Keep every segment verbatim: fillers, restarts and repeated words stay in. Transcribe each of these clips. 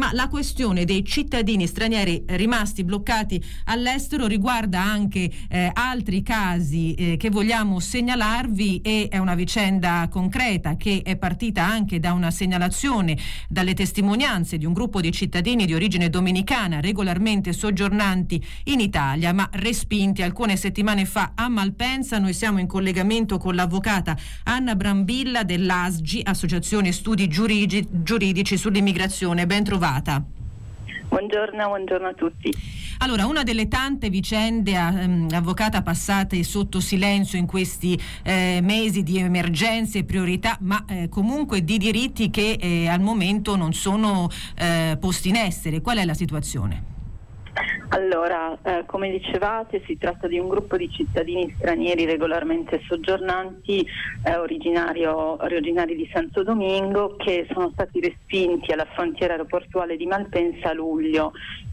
ma la questione dei cittadini stranieri rimasti bloccati all'estero riguarda anche eh, altri casi eh, che vogliamo segnalarvi, e è una vicenda concreta che è partita anche da una segnalazione, dalle testimonianze di un gruppo di cittadini di origine dominicana regolarmente soggiornanti in Italia ma respinti alcune settimane fa a Malpensa. Noi siamo in collegamento con l'avvocata Anna Brambilla dell'A S G I, Associazione Studi Giurigi, Giuridici sull'Immigrazione. Ben trovata. Buongiorno, buongiorno a tutti. Allora, una delle tante vicende, ehm, avvocata, passate sotto silenzio in questi eh, mesi di emergenze e priorità, ma eh, comunque di diritti che eh, al momento non sono eh, posti in essere. Qual è la situazione? Allora, eh, come dicevate, si tratta di un gruppo di cittadini stranieri regolarmente soggiornanti, eh, originario, originari di Santo Domingo, che sono stati respinti alla frontiera aeroportuale di Malpensa a luglio,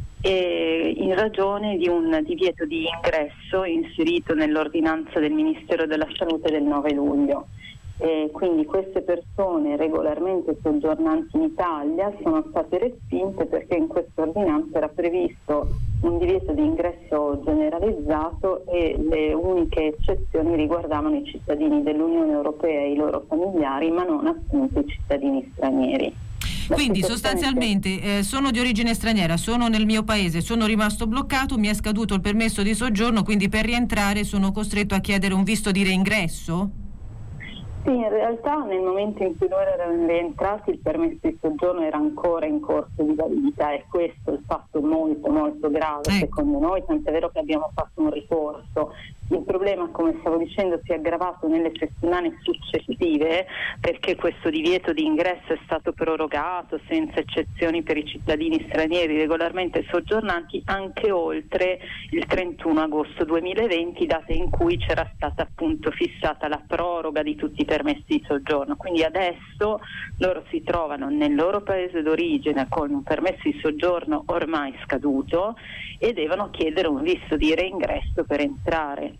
e in ragione di un divieto di ingresso inserito nell'ordinanza del Ministero della Salute del nove luglio. E quindi queste persone regolarmente soggiornanti in Italia sono state respinte perché in questa ordinanza era previsto un divieto di ingresso generalizzato e le uniche eccezioni riguardavano i cittadini dell'Unione Europea e i loro familiari, ma non appunto i cittadini stranieri. La Quindi sostanzialmente eh, sono di origine straniera, sono nel mio paese, sono rimasto bloccato, mi è scaduto il permesso di soggiorno, quindi per rientrare sono costretto a chiedere un visto di reingresso? Sì, in realtà nel momento in cui loro erano rientrati il permesso di soggiorno era ancora in corso di validità, e questo è il fatto molto molto grave, ecco, secondo noi, tant'è vero che abbiamo fatto un ricorso. Il problema, come stavo dicendo, si è aggravato nelle settimane successive perché questo divieto di ingresso è stato prorogato senza eccezioni per i cittadini stranieri regolarmente soggiornanti anche oltre il trentuno agosto duemilaventi, data in cui c'era stata appunto fissata la proroga di tutti i permessi di soggiorno. Quindi adesso loro si trovano nel loro paese d'origine con un permesso di soggiorno ormai scaduto e devono chiedere un visto di reingresso per entrare.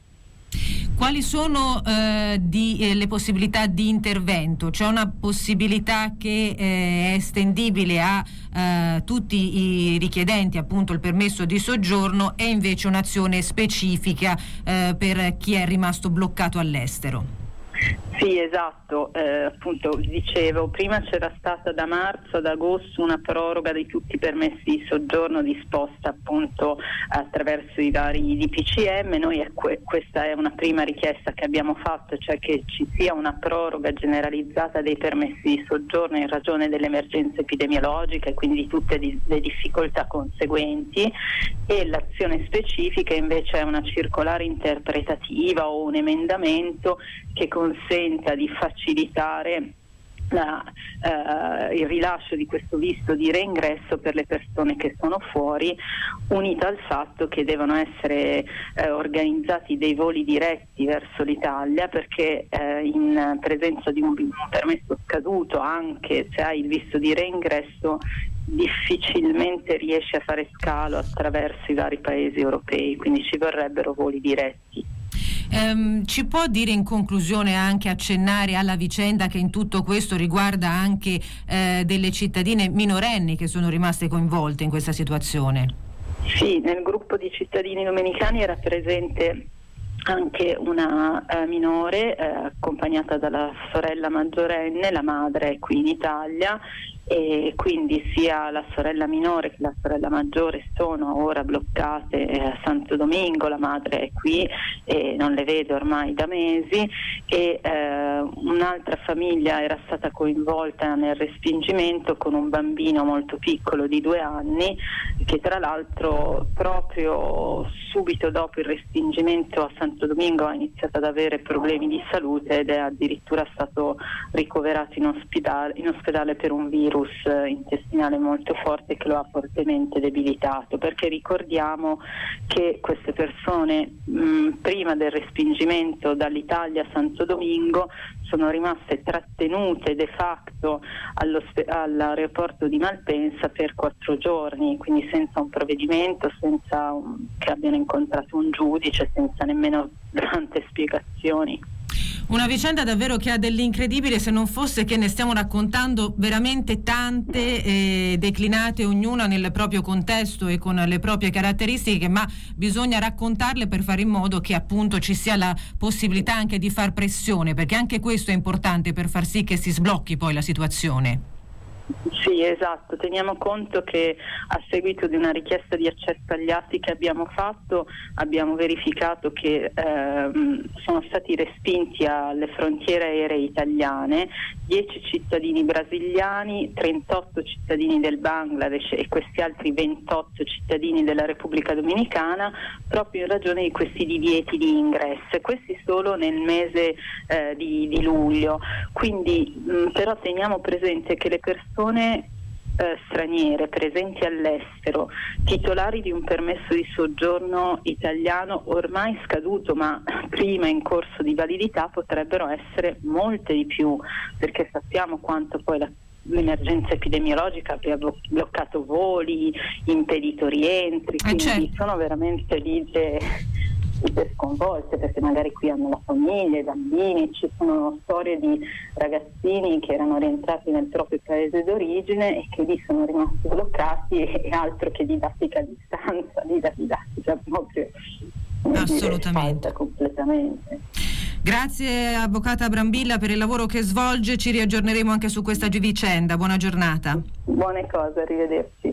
Quali sono eh, di, eh, le possibilità di intervento? C'è una possibilità che eh, è estendibile a eh, tutti i richiedenti appunto il permesso di soggiorno, e invece un'azione specifica eh, per chi è rimasto bloccato all'estero? Sì, esatto, eh, appunto dicevo, prima c'era stata da marzo ad agosto una proroga di tutti i permessi di soggiorno disposta appunto attraverso i vari D P C M. Noi è que- questa è una prima richiesta che abbiamo fatto, cioè che ci sia una proroga generalizzata dei permessi di soggiorno in ragione dell'emergenza epidemiologica e quindi di tutte di- le difficoltà conseguenti, e l'azione specifica invece è una circolare interpretativa o un emendamento che consenta di facilitare la, eh, il rilascio di questo visto di reingresso per le persone che sono fuori, unita al fatto che devono essere eh, organizzati dei voli diretti verso l'Italia, perché eh, in presenza di un, un permesso scaduto, anche se hai il visto di reingresso, difficilmente riesci a fare scalo attraverso i vari paesi europei, quindi ci vorrebbero voli diretti. Um, ci può dire in conclusione, anche accennare alla vicenda che in tutto questo riguarda anche eh, delle cittadine minorenni che sono rimaste coinvolte in questa situazione? Sì, nel gruppo di cittadini dominicani era presente anche una eh, minore eh, accompagnata dalla sorella maggiorenne. La madre è qui in Italia e quindi sia la sorella minore che la sorella maggiore sono ora bloccate a Santo Domingo. La madre è qui e non le vedo ormai da mesi, e eh, un'altra famiglia era stata coinvolta nel respingimento con un bambino molto piccolo di due anni che tra l'altro proprio subito dopo il respingimento a Santo Domingo ha iniziato ad avere problemi di salute ed è addirittura stato ricoverato in ospedale, in ospedale per un virus intestinale molto forte che lo ha fortemente debilitato, perché ricordiamo che queste persone mh, prima del respingimento dall'Italia a Santo Domingo sono rimaste trattenute de facto all'aeroporto di Malpensa per quattro giorni, quindi senza un provvedimento, senza un, che abbiano incontrato un giudice, senza nemmeno tante spiegazioni. Una vicenda davvero che ha dell'incredibile, se non fosse che ne stiamo raccontando veramente tante, eh, declinate ognuna nel proprio contesto e con le proprie caratteristiche, ma bisogna raccontarle per fare in modo che appunto ci sia la possibilità anche di far pressione, perché anche questo è importante per far sì che si sblocchi poi la situazione. Sì, esatto, teniamo conto che a seguito di una richiesta di accesso agli atti che abbiamo fatto abbiamo verificato che ehm, sono stati respinti alle frontiere aeree italiane dieci cittadini brasiliani, trentotto cittadini del Bangladesh e questi altri ventotto cittadini della Repubblica Dominicana, proprio in ragione di questi divieti di ingresso, questi solo nel mese eh, di, di luglio. Quindi mh, però teniamo presente che le persone Eh, straniere presenti all'estero, titolari di un permesso di soggiorno italiano ormai scaduto ma prima in corso di validità, potrebbero essere molte di più, perché sappiamo quanto poi la, l'emergenza epidemiologica abbia bloccato voli, impedito rientri, quindi eh certo. sono veramente lite sconvolte, perché magari qui hanno la famiglia, i bambini, ci sono storie di ragazzini che erano rientrati nel proprio paese d'origine e che lì sono rimasti bloccati, e altro che didattica a distanza, lì la didattica proprio assolutamente completamente. Grazie avvocata Brambilla per il lavoro che svolge, ci riaggiorneremo anche su questa vicenda. Buona giornata. Buone cose, arrivederci.